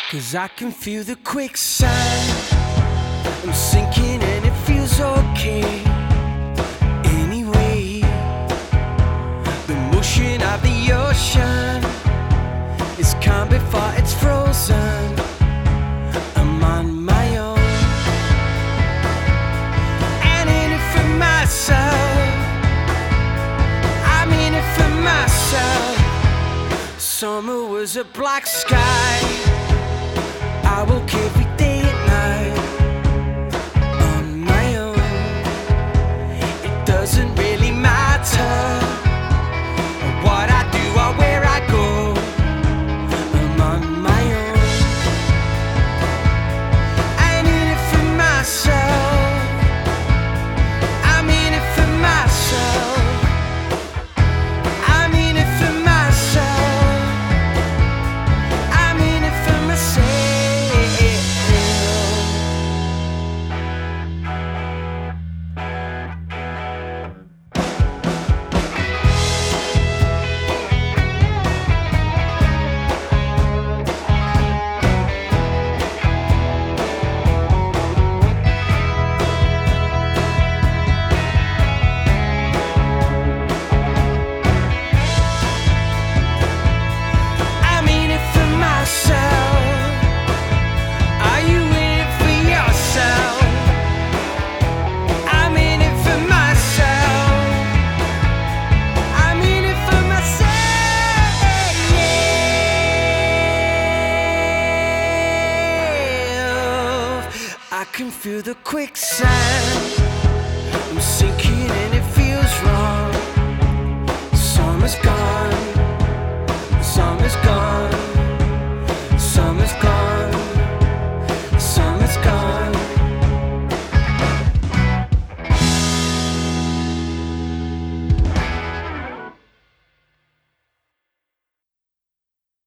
'Cause I can feel the quicksand. I'm sinking and it feels okay. Anyway, the motion of the ocean is calm before it's frozen. I'm on my own, and in it for myself. I'm in it for myself. Summer was a black sky. I woke every day and night on my own. It doesn't really matter what I do or where I go. I'm on my own. I'm in it for myself. I'm in it for myself. I'm in it for myself. I'm in it for myself. I can feel the quicksand. I'm sinking and it